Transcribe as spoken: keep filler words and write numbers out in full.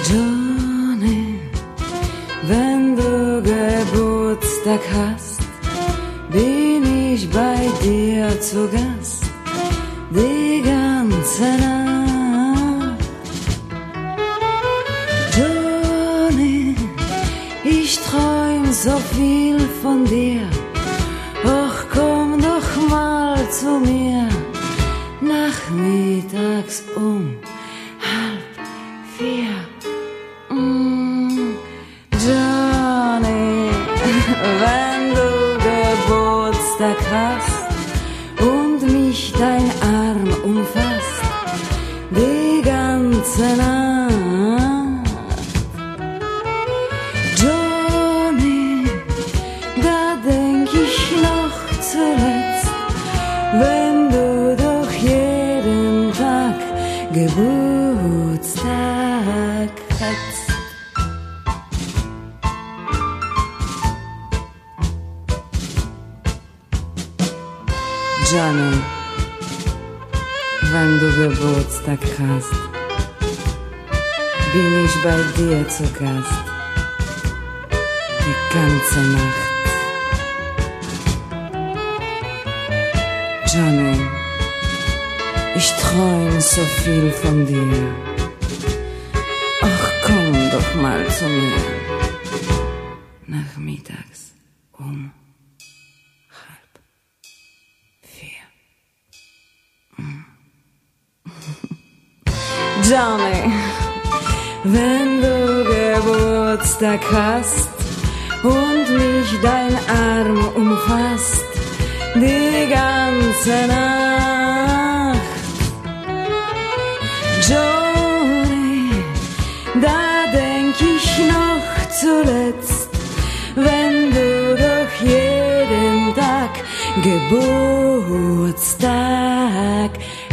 Johnny, wenn du Geburtstag hast, bin ich bei dir zu Gast, die ganze Nacht. Johnny, ich träum so viel von dir, ach komm doch mal zu mir, nachmittags um halb vier. Mm, Johnny, wenn du Geburtstag hast und mich dein Arm umfasst, die ganze Nacht. Johnny, da denk ich noch zuletzt, wenn du doch jeden Tag Geburtstag hast. Johnny, wenn du Geburtstag hast, bin ich bei dir zu Gast, die ganze Nacht. Johnny, ich träum so viel von dir, ach komm doch mal zu mir, nachmittags um halb vier. Johnny, wenn du Geburtstag hast und mich dein Arm umfasst, die ganze Nacht. Johnny, da denk ich noch zuletzt, wenn du doch jeden Tag Geburtstag